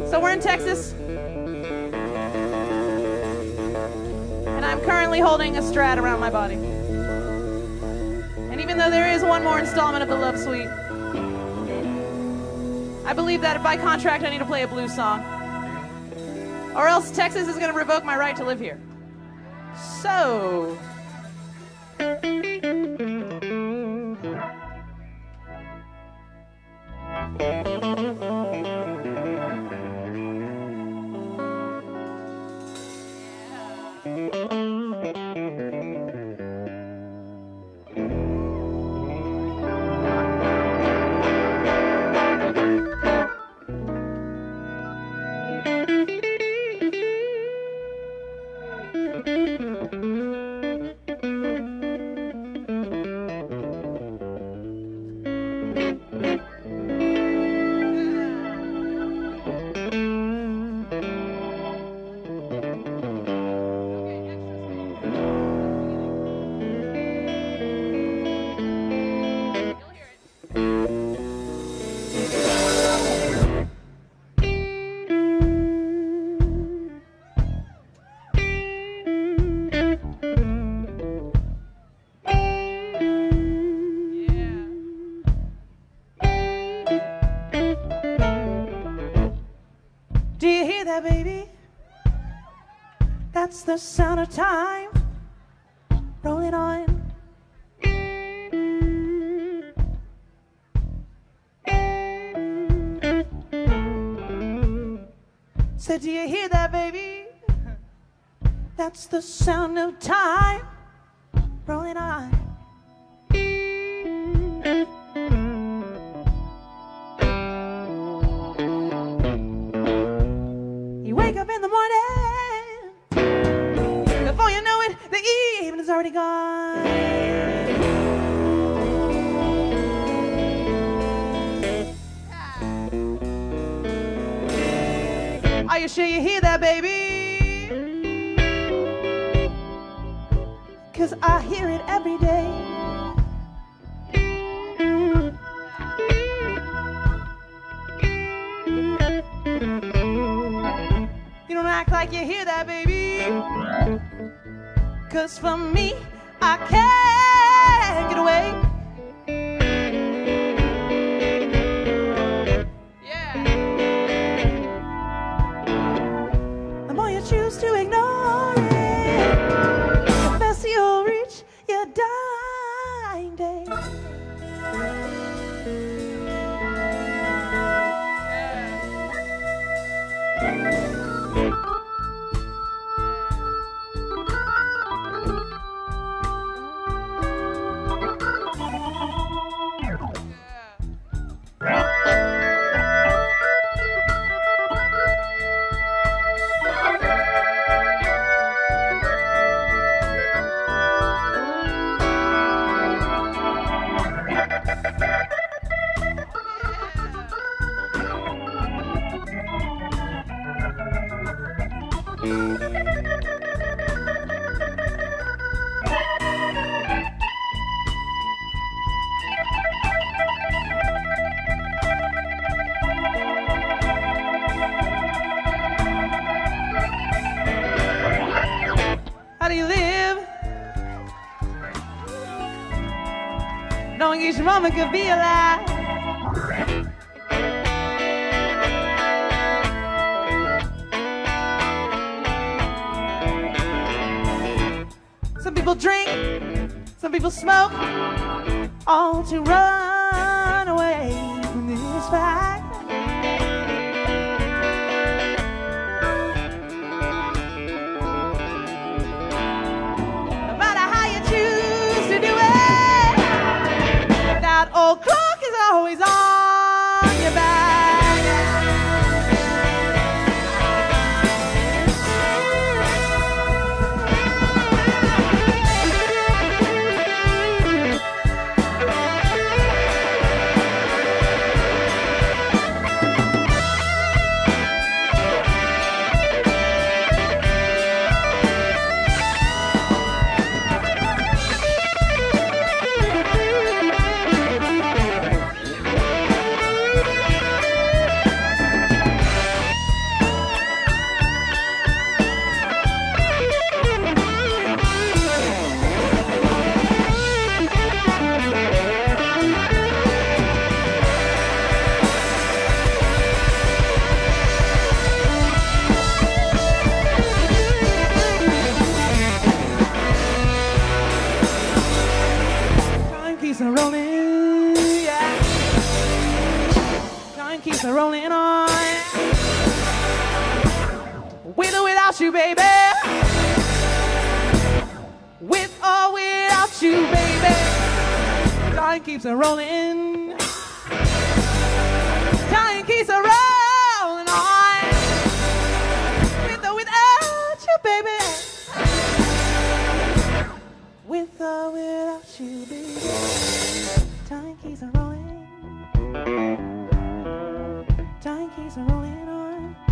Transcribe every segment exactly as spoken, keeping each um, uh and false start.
So we're in Texas, and I'm currently holding a Strat around my body. And even though there is one more installment of the Love Suite, I believe that by contract I need to play a blues song, or else Texas is going to revoke my right to live here. So... baby, that's the sound of time rolling on. Said, do you hear that, baby? That's the sound of time rolling on. In the morning, before you know it, the evening's already gone. Are you sure you hear that, baby? 'Cause I hear it every day. Act like you hear that, baby. 'Cause for me, I can't get away. Yeah. The more you choose to ignore it, the faster you'll reach your dying day. How do you live? Knowing each moment could be a lie. Some people drink, some people smoke, all to run away from this fact. That old clock is always on your back. Time keeps on rolling on. With or without you, baby. With or without you, baby. Time keeps on rolling. Time keeps on rolling on. With or without you, baby. With or without you, baby. Time keeps on rolling. Time keeps on rolling on.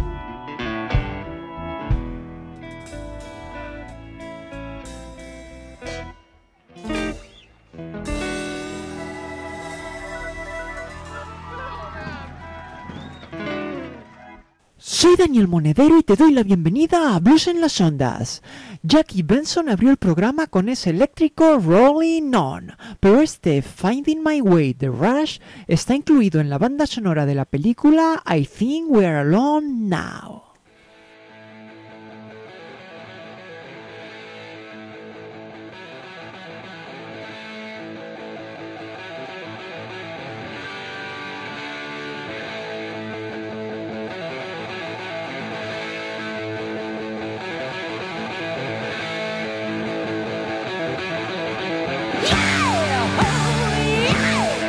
Soy Daniel Monedero y te doy la bienvenida a Blues en las Ondas. Jackie Benson abrió el programa con ese eléctrico Rolling On, pero este Finding My Way de Rush está incluido en la banda sonora de la película I Think We're Alone Now.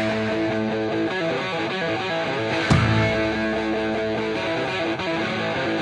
Yeah!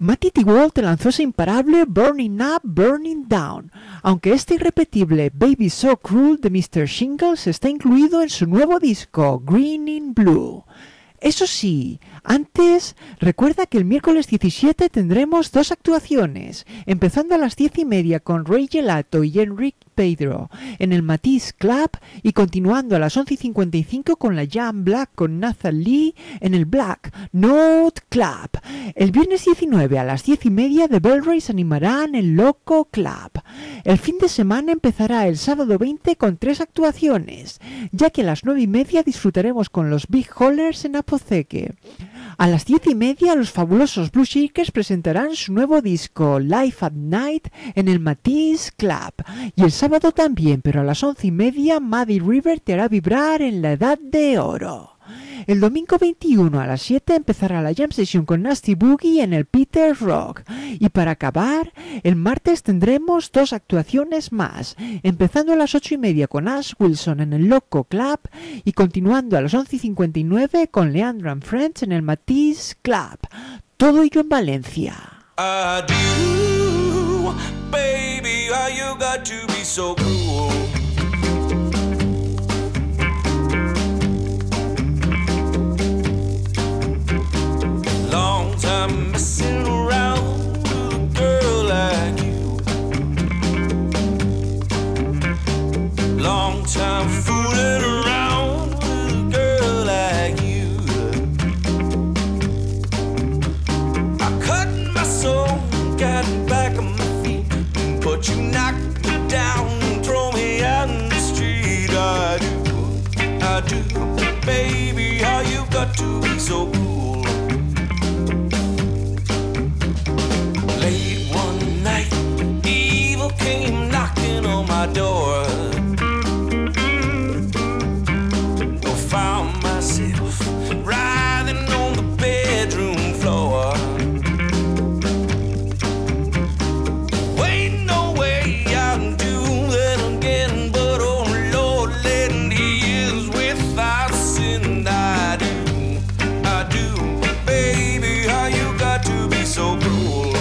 Matty T. Walt lanzó ese imparable Burning Up, Burning Down, aunque este irrepetible Baby So Cruel de mister Shingles está incluido en su nuevo disco, Green in Blue. Eso sí, antes, recuerda que el miércoles diecisiete tendremos dos actuaciones, empezando a las diez y media con Ray Gelato y Enrique Pedro en el Matisse Club y continuando a las once y cincuenta y cinco con la Jam Black con Nathan Lee en el Black Note Club. El viernes diecinueve a las diez y media The Bell Rays animarán el Loco Club. El fin de semana empezará el sábado veinte con tres actuaciones, ya que a las nueve y media disfrutaremos con los Big Haulers en Apotheque. A las diez y media los fabulosos Blue Shakers presentarán su nuevo disco Live at Night en el Matisse Club. Y el sábado también, pero a las once y media Muddy River te hará vibrar en la Edad de Oro. El domingo veintiuno a las siete empezará la Jam Session con Nasty Boogie en el Peter Rock. Y para acabar, el martes tendremos dos actuaciones más, empezando a las ocho y media con Ash Wilson en el Loco Club y continuando a las once y cincuenta y nueve con Leandro and Friends en el Matisse Club. Todo ello en Valencia. I do, baby, why you got to be so cruel? Long time messing around with a girl like you. Long time fooling around with a girl like you. I cut my soul, got back on my feet, but you knocked me down and throw me out in the street. I do, I do, baby, how you got to be so cool? Late one night, evil came knocking on my door. I found myself writhing on the bedroom floor. Ain't no way I can do that again, but oh Lord, letting the years without sin. I do, I do, baby, how you got to be so cruel?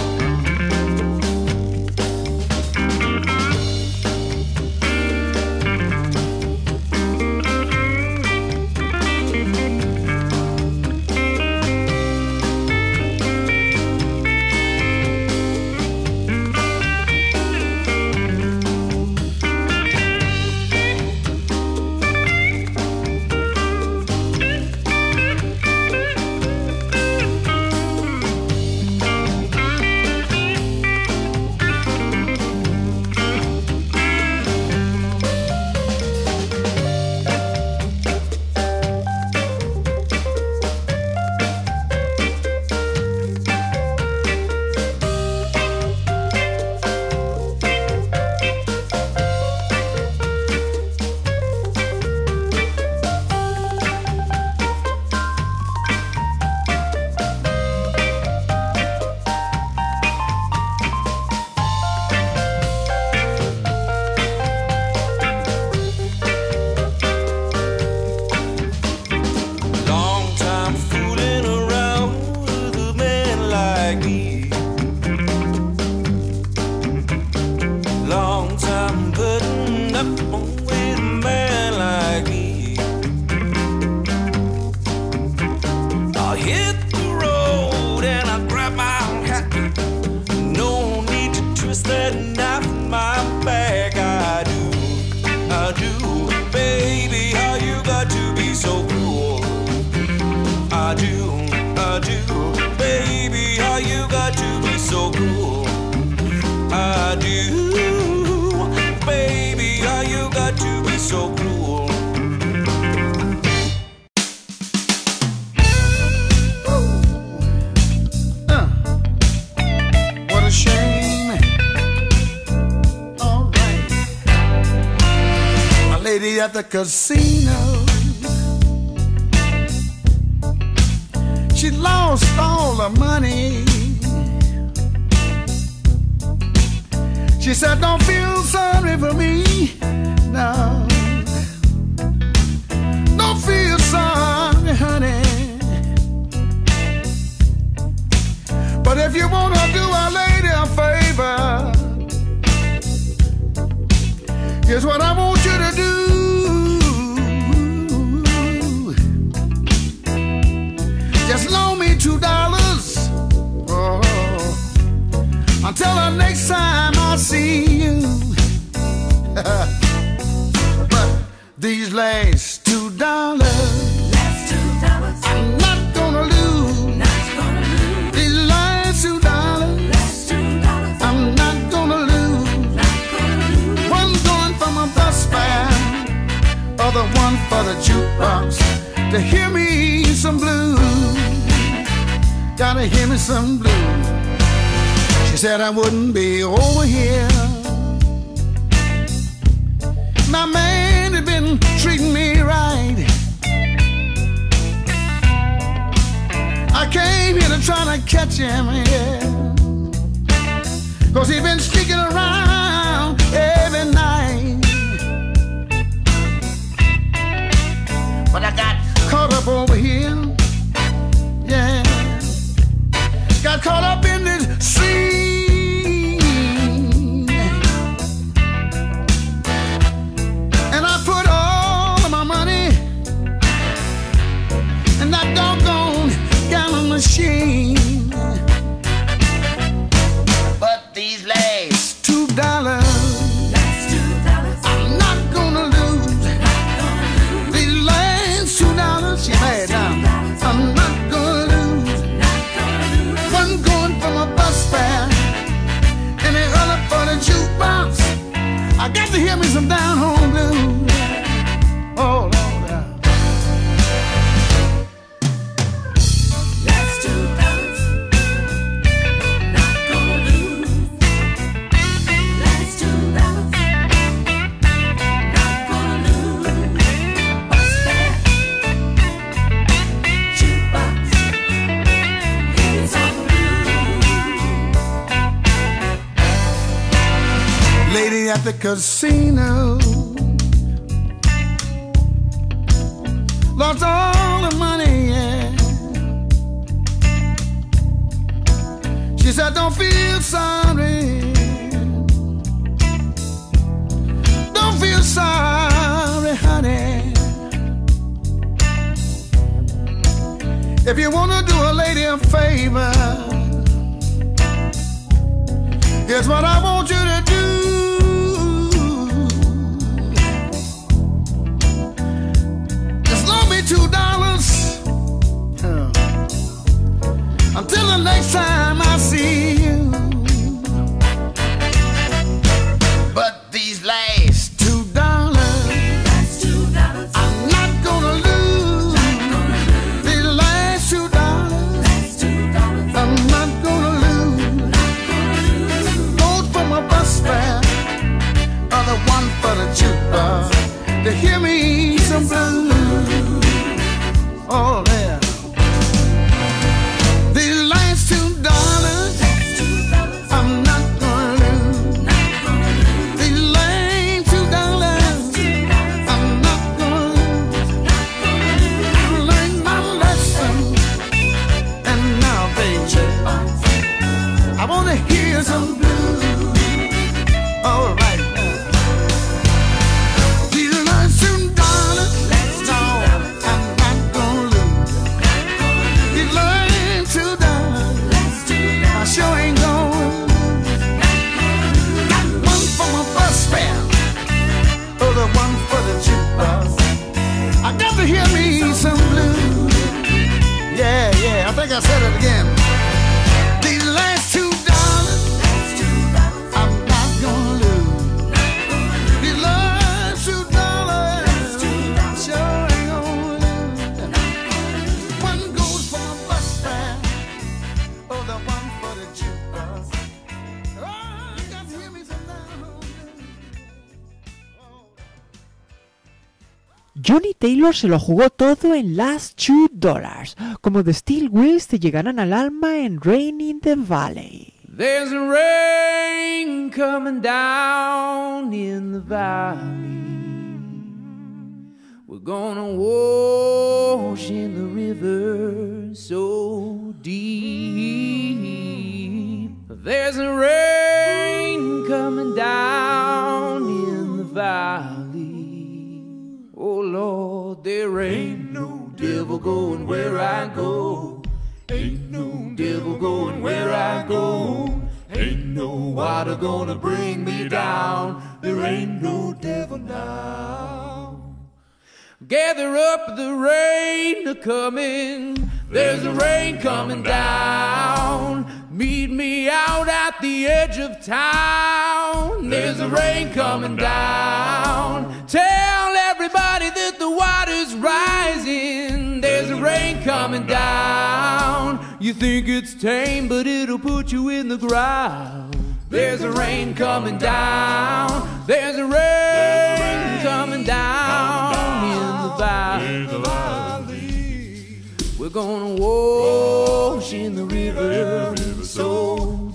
At the casino, she lost all her money. She said, don't feel sorry for me, no. Don't feel sorry, honey. But if you want to Here's what I want you to do. Just loan me two dollars. Oh, until the next time I see you. But these last two dollars, Last two dollars. I'm not gonna lose. Not gonna lose. These last two dollars, Last two dollars. I'm not gonna lose. Not gonna lose. One going for my bus fare, other one for the jukebox to hear me some blues. Gotta hear me some blues. She said I wouldn't be over here. My man had been treating me right. I came here to try to catch him, yeah. Cause he been sneaking around every night. But I got caught up over here, yeah. Got caught up in this scene, and I put all of my money in that doggone gallon machine. But these last two dollars, Last two dollars. I'm not gonna lose. These last two dollars, you mad now? I'm not gonna lose. One going for my bus fare, and the other for the jukebox. I got to hear me some down home blues. Oh Lord, yeah. Last two dollars. Not gonna lose. Last two dollars. Not gonna lose. Bus fare. Jukebox. Here's on the Lady at the casino lost all the money, yeah. She said, don't feel sorry. Don't feel sorry, honey. If you wanna do a lady a favor, here's what I want you to do. Just loan me two dollars uh, until the next time I see you. But these last two dollars, Last two dollars. I'm not gonna lose. These last two dollars, Last two dollars. I'm not gonna lose. Goes for my bus fare, other one for the jukebox to hear me some blues. Oh yeah. These last two dollars, Last two dollars. I'm not gonna lose. Not gonna lose. These last two dollars, Two dollars. I'm not gonna lose. I learned my lesson, and now, baby, I wanna hear some blues. All right now. These last two dollars, no, I'm not gonna lose. These last two dollars, I sure ain't gonna lose. Got one for my bus fare, other one for the jukebox. I got to hear me some blues. Yeah, yeah, I think I said it again. These last two dollars, I'm not gonna lose. These last two dollars, I sure ain't gonna lose. One goes for my bus fare, other one for the jukebox. Oh, I got to hear me some blues. Johnny Taylor se lo jugó todo en Last Two Dollars, como The Steel Wheels te llegarán al alma en Rain in the Valley. There's a rain coming down in the valley. We're gonna wash in the river so deep. There's a rain coming down in the valley. there ain't no devil going where I go. Ain't no devil going where I go. Ain't no water gonna bring me down. There ain't no devil now. Gather up the rain a coming. There's a rain coming down. Meet me out at the edge of town. There's a rain coming down. Tell everybody that the water's rising. There's a rain coming down. You think it's tame, but it'll put you in the ground. There's a rain coming down. There's a rain coming down in the valley. We're gonna wash in the river so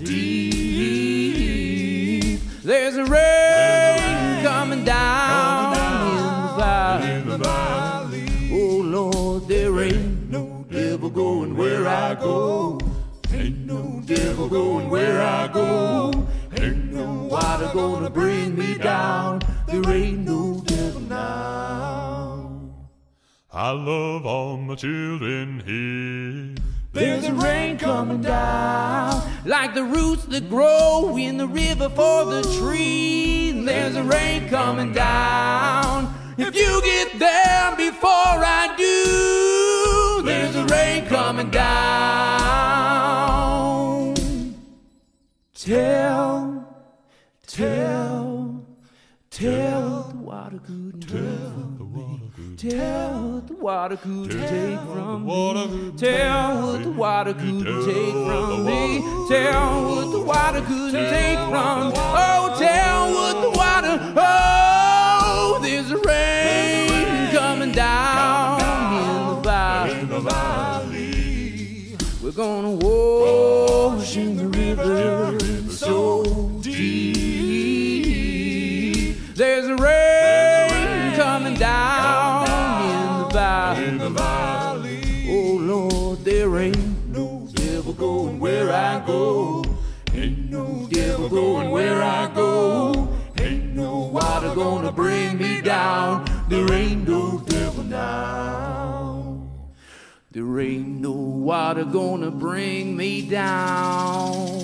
deep. There's a rain coming down in the valley. Oh Lord, there ain't no devil going where I go. Ain't no devil going where I go. Ain't no water gonna bring me down. There ain't no devil now. I love all my children here. There's a rain coming down, like the roots that grow in the river for the tree. There's a rain coming down. If you get there before I do, there's a rain coming down. Tell, tell, tell the water couldn't take from me. Tell what the water couldn't take from me. Tell what the water couldn't take from me. Tell what the water couldn't take from me. Oh, tell what the water. Oh, there's a rain coming down in the valley. We're gonna wash in the river so deep. There's a rain coming down in the valley. Oh Lord, there ain't no devil going where I go. Ain't no devil going where I go. Ain't no water gonna bring me down. There ain't no devil now. There ain't no water gonna bring me down.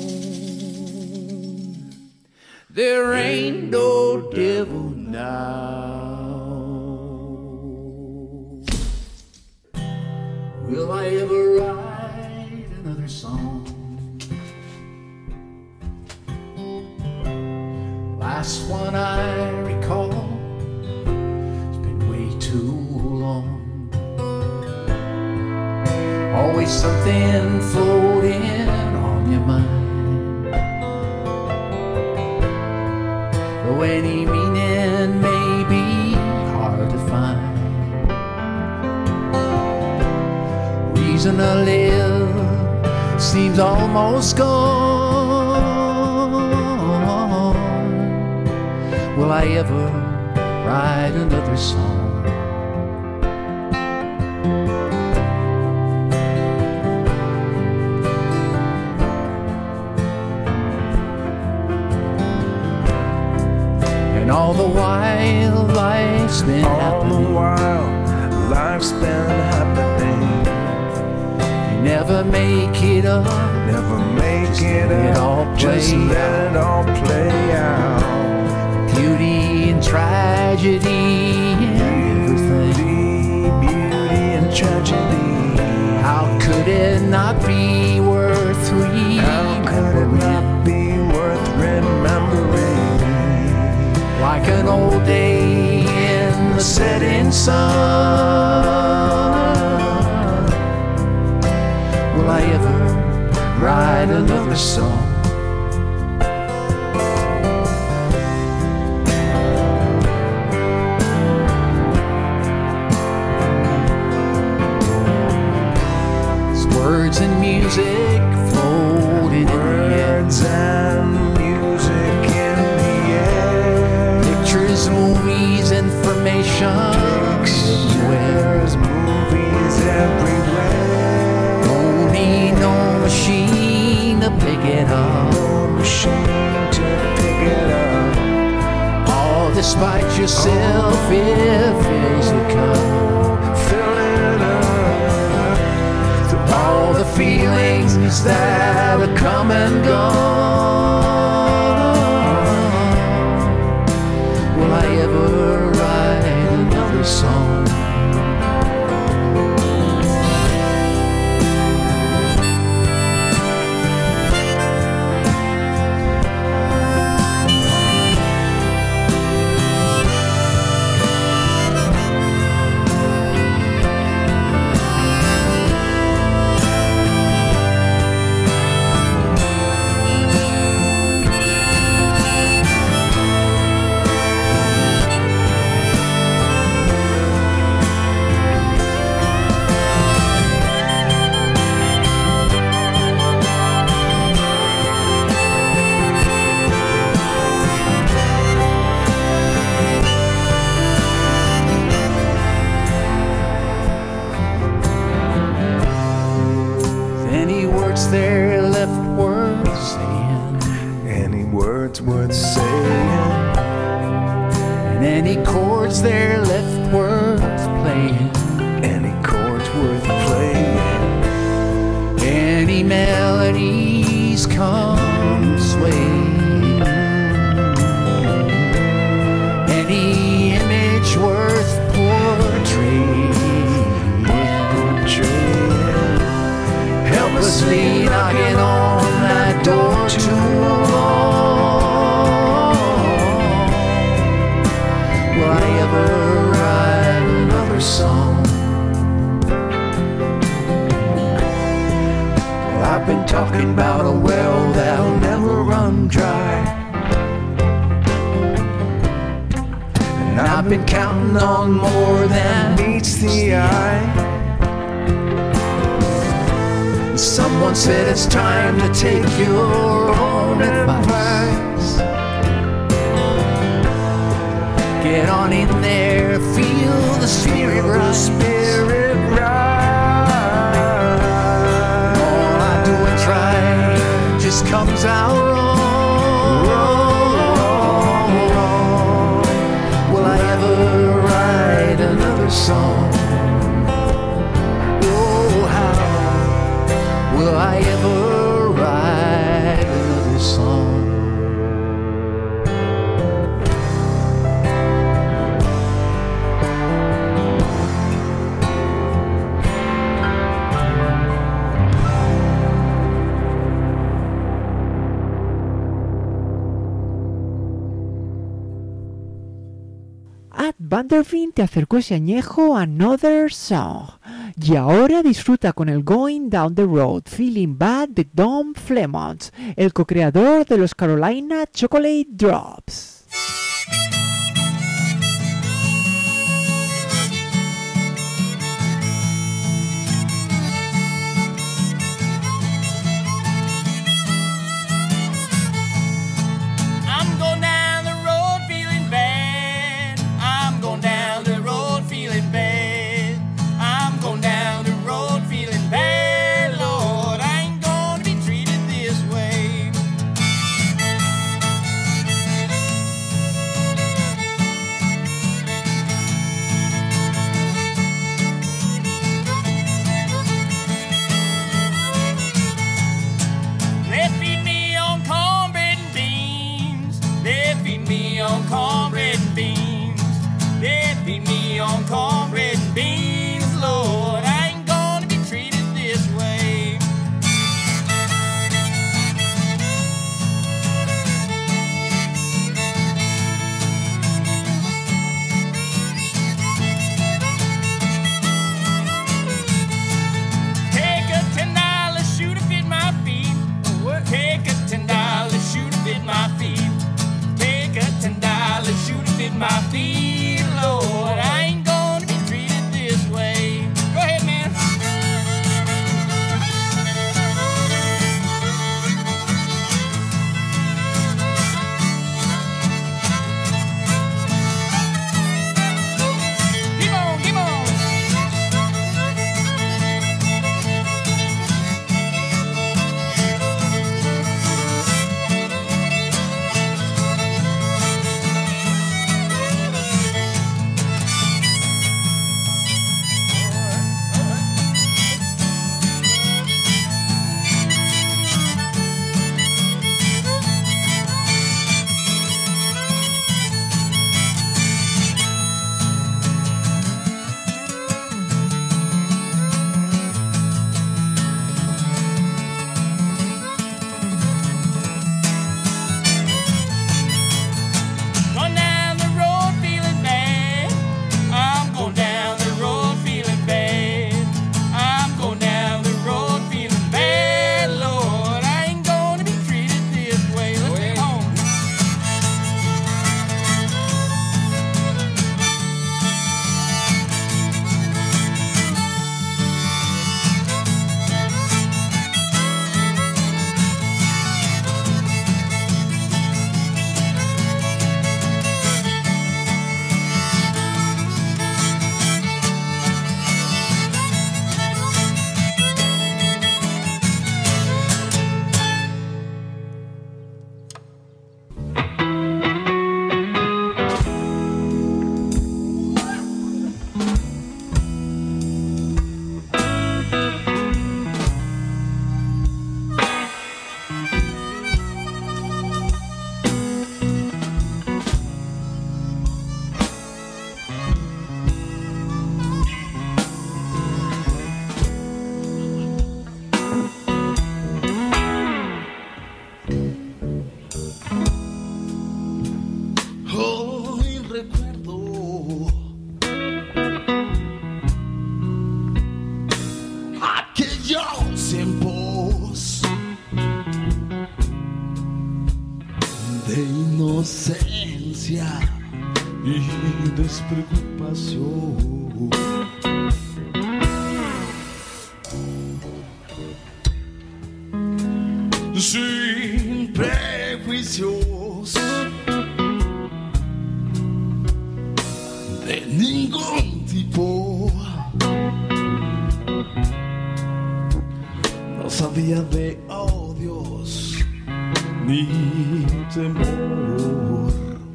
There ain't no devil now. Will I ever write another song? Last one I recall, it's been way too long. Always something floating on your mind, though any meaning may be hard to find. Reason to live seems almost gone. Will I ever write another song? And all the while life's been All happening. the while life's been happening. Never make it up, Never make just it let it up. all Just play let out. it all play out. Beauty and tragedy and everything. Beauty, beauty and tragedy. How could it not be worth How could it remembering? not be worth remembering? Like an old day in the setting sun. Will I ever write another song? Words and music floating in the air. Words and music in the air. Pictures, movies, information everywhere. Pictures, movies everywhere. Don't need no machine to pick it up. No machine to pick it up. All despite yourself, it fills the cup. words there left worth saying? Any words worth saying? And any chords there left worth playing? Any chords worth playing? Any melodies come swaying? Any image worth portraying? Helplessly knocking on that door too long. Will I ever write another song? Well, I've been talking about a well that'll never run dry, and I've been counting on more than meets the eye. Someone said it's time to take your own advice. Get on in there, feel the spirit rise. Spirit rise. All I do and try just comes out wrong. wrong. Will I ever write another song? Will I ever write another song? Ad Vanderveen te acercó ese añejo Another Song. Y ahora disfruta con el Going Down the Road, Feeling Bad de Don Flemont, el co-creador de los Carolina Chocolate Drops. I'm going down the road feeling bad. I'm going down the road feeling bad. I'm going down the road feeling bad, Lord. I ain't gonna be treated this way. inocencia y despreocupación. Sin prejuicios de ningún tipo, no sabía de odios ni temor.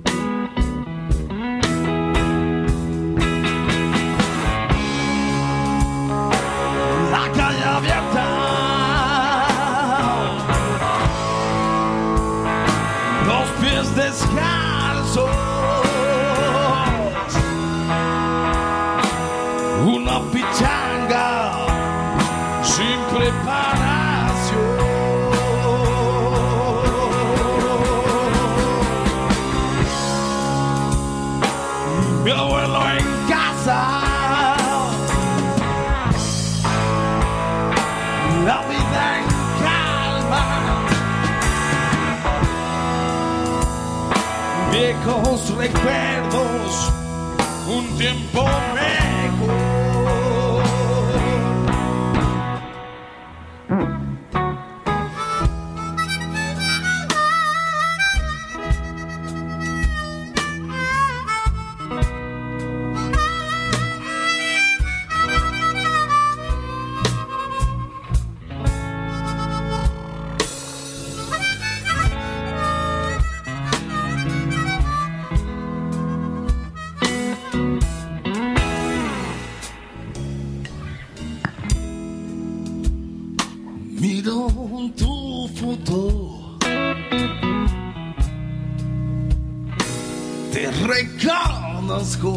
La calle abierta, los pies descalzos, una pichanga sin preparación. Mi abuelo en casa, la vida en calma, viejos recuerdos, un tiempo mejor. Miro tu foto, te reconozco.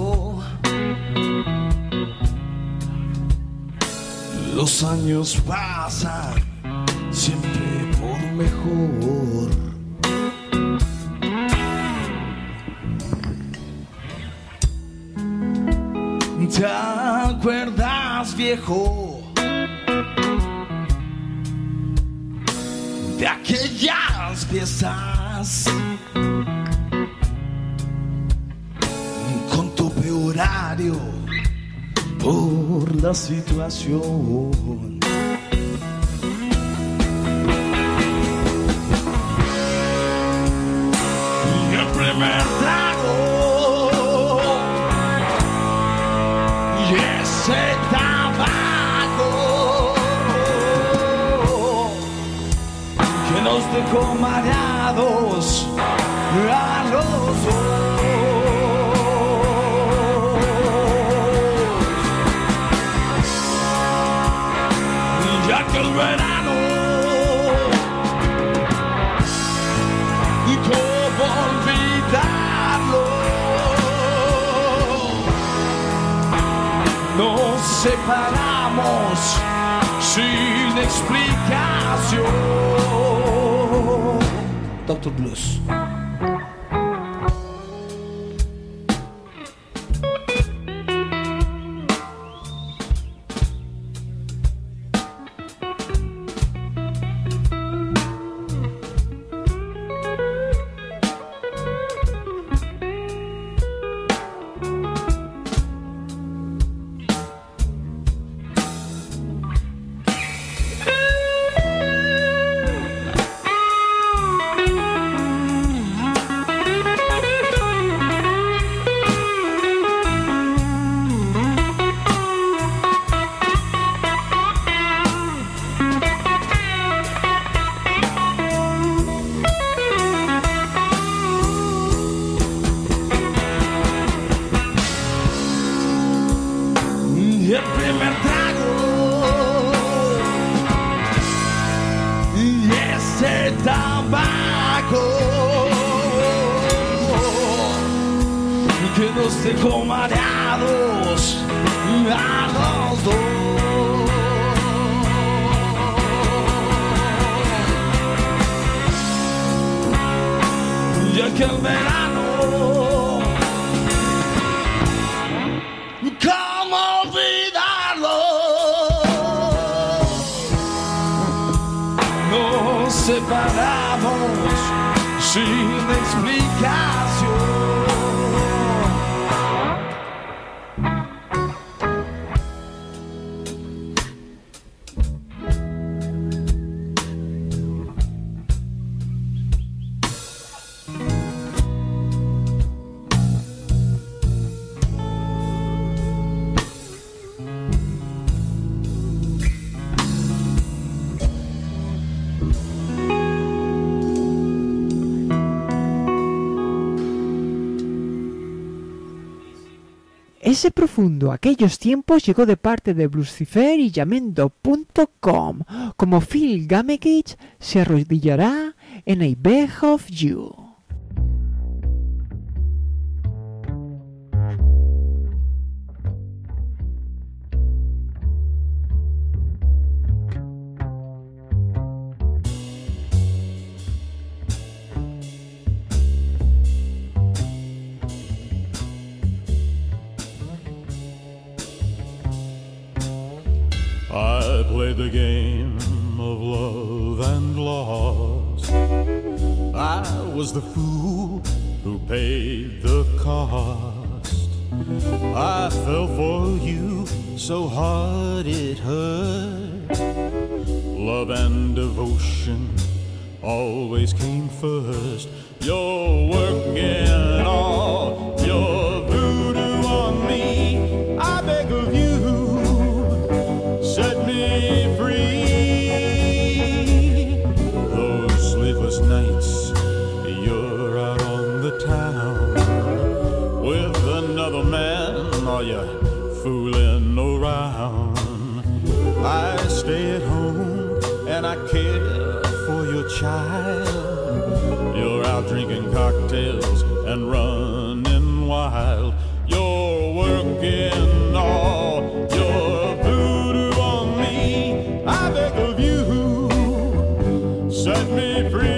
Los años pasan siempre por mejor. ¿Te acuerdas, viejo, de aquellas piezas con tope horario por la situación? Y el primer trago y ese tabaco que nos dejó mareados a los dos. Ya que el verano, ¿cómo olvidarlo? Nos separamos sin explicación. Doctor Blues. El primer trago y ese tabaco que nos dejó mareados a los dos. Ya que el verano, ¿cómo olvidarlo? Nos separamos sin explicación. Ese profundo aquellos tiempos llegó de parte de Blucifer y Jamendo punto com, como Phil Gamegage se arrodillará en I Beg of You. I played the game of love and lost. I was the fool who paid the cost. I fell for you so hard it hurt. Love and devotion always came first. You're working all your voodoo on me. I beg of you, set me free. Those sleepless nights, you're out on the town with another man, are you fooling around? I stay at home and I care for your child. You're out drinking cocktails and running wild. You're working all your voodoo on me. I beg of you, set me free.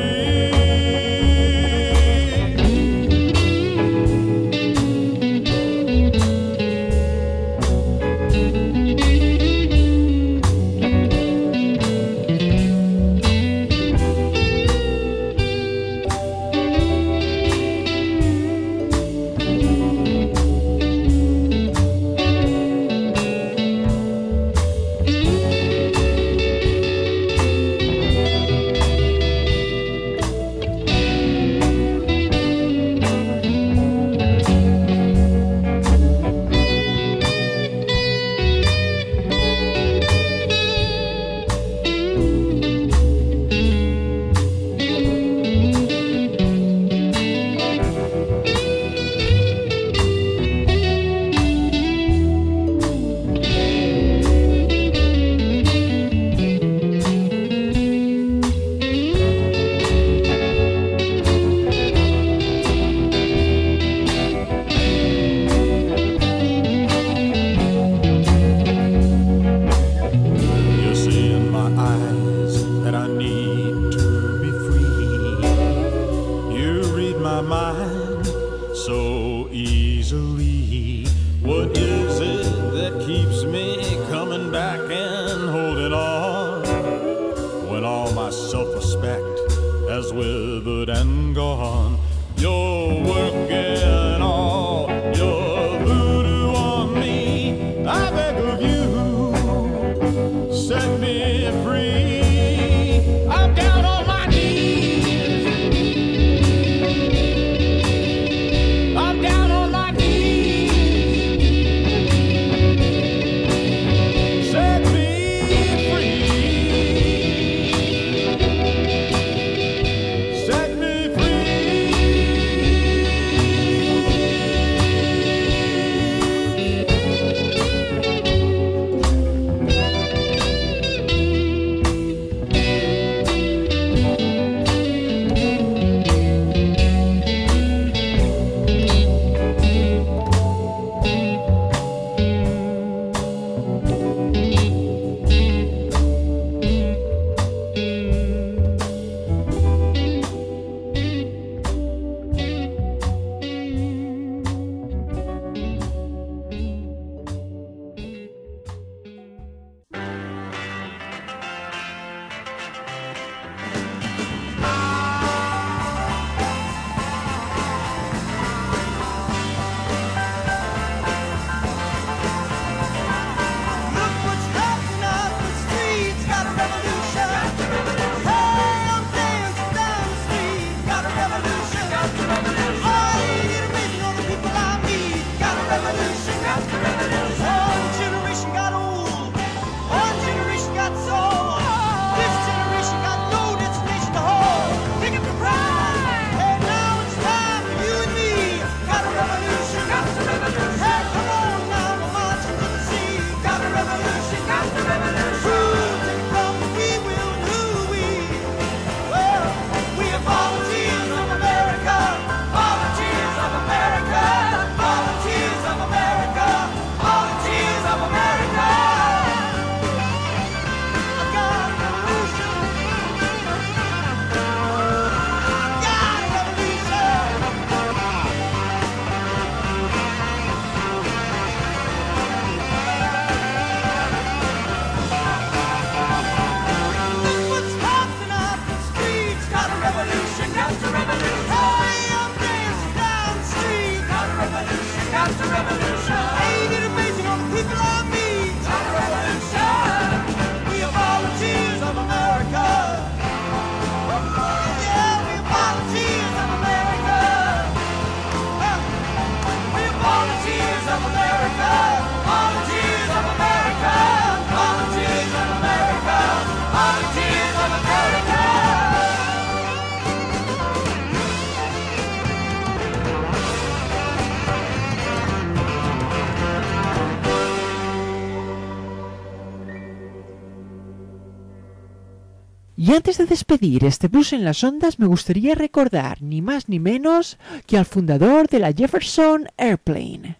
Y antes de despedir este blues en las ondas, me gustaría recordar ni más ni menos que al fundador de la Jefferson Airplane.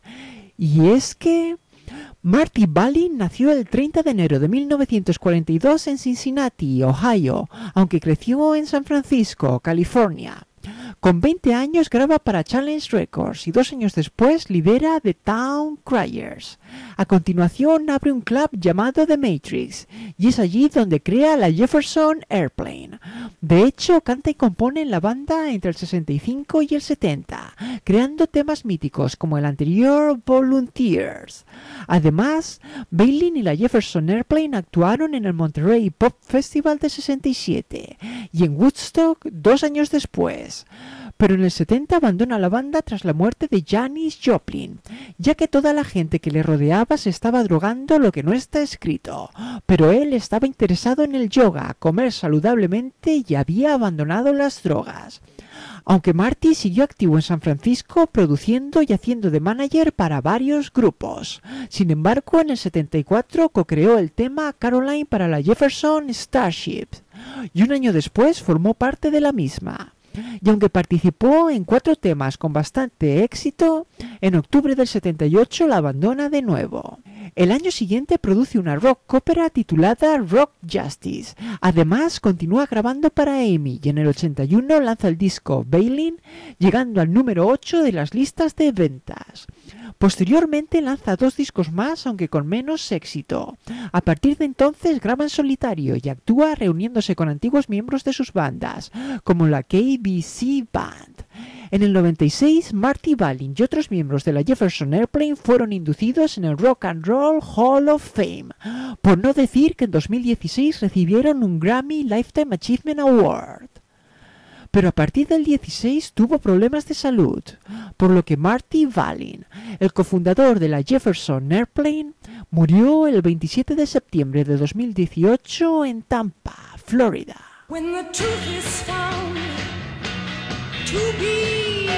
Y es que Marty Balin nació el treinta de enero de mil novecientos cuarenta y dos en Cincinnati, Ohio, aunque creció en San Francisco, California. Con veinte años graba para Challenge Records y dos años después lidera The Town Criers. A continuación abre un club llamado The Matrix y es allí donde crea la Jefferson Airplane. De hecho, canta y compone en la banda entre el sesenta y cinco y el setenta, creando temas míticos como el anterior Volunteers. Además, Balin y la Jefferson Airplane actuaron en el Monterey Pop Festival de sesenta y siete y en Woodstock dos años después. Pero en el setenta abandona la banda tras la muerte de Janis Joplin, ya que toda la gente que le rodeaba se estaba drogando, lo que no está escrito. Pero él estaba interesado en el yoga, comer saludablemente y había abandonado las drogas. Aunque Marty siguió activo en San Francisco produciendo y haciendo de manager para varios grupos. Sin embargo, en el setenta y cuatro co-creó el tema Caroline para la Jefferson Starship y un año después formó parte de la misma. Y aunque participó en cuatro temas con bastante éxito, en octubre del setenta y ocho la abandona de nuevo. El año siguiente produce una rock ópera titulada Rock Justice. Además, continúa grabando para EMI y en el ochenta y uno lanza el disco Balin, llegando al número ocho de las listas de ventas. Posteriormente lanza dos discos más, aunque con menos éxito. A partir de entonces graba en solitario y actúa reuniéndose con antiguos miembros de sus bandas, como la K B C Band. En el noventa y seis, Marty Balin y otros miembros de la Jefferson Airplane fueron inducidos en el Rock and Roll Hall of Fame, por no decir que en dos mil dieciséis recibieron un Grammy Lifetime Achievement Award. Pero a partir del dieciséis tuvo problemas de salud, por lo que Marty Balin, el cofundador de la Jefferson Airplane, murió el veintisiete de septiembre de dos mil dieciocho en Tampa, Florida. When the truth is found to be